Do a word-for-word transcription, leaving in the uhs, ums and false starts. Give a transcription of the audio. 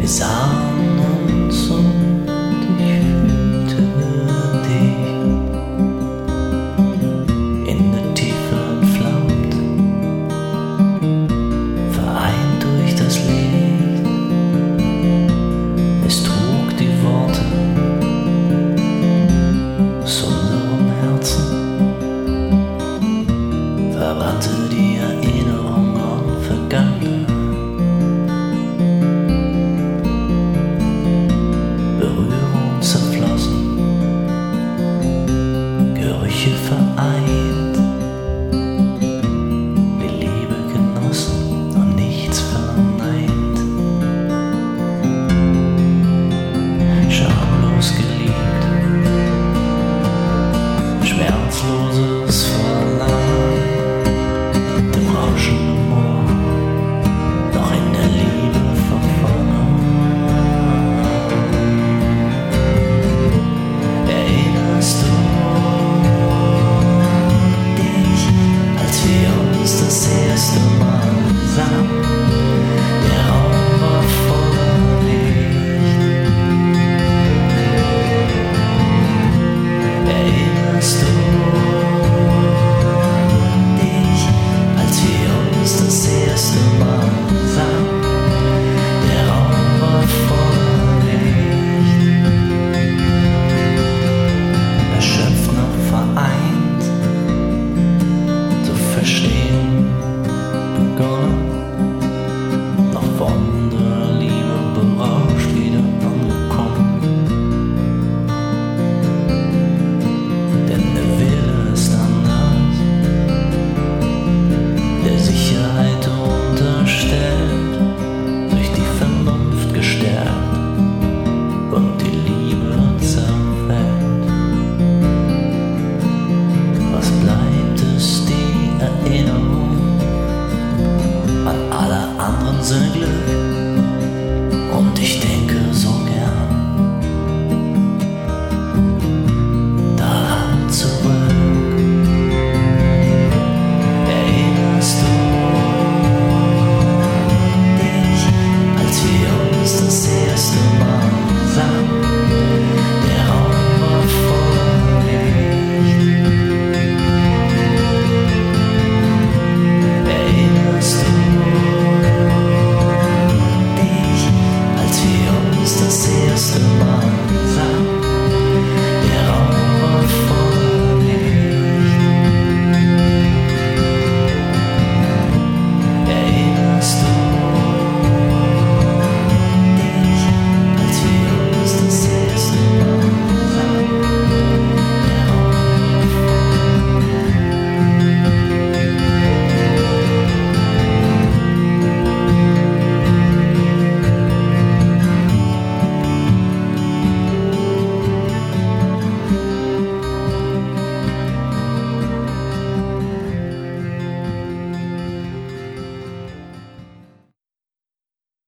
sahen uns und ich fühlte dich in der Tiefe entflammt, vereint durch das Licht. Es trug die Worte aus unserem Herzen, verbrannte die Erinnerung an Vergangenheit. Berührung zerflossen, Gerüche vereint, wir Liebe genossen und nichts verneint. Schamlos geliebt, schmerzloses Verlangen, dem rauschenden Moor, noch in der Liebe verfangen. Erinnerst du dich, als wir uns das erste Mal sahen?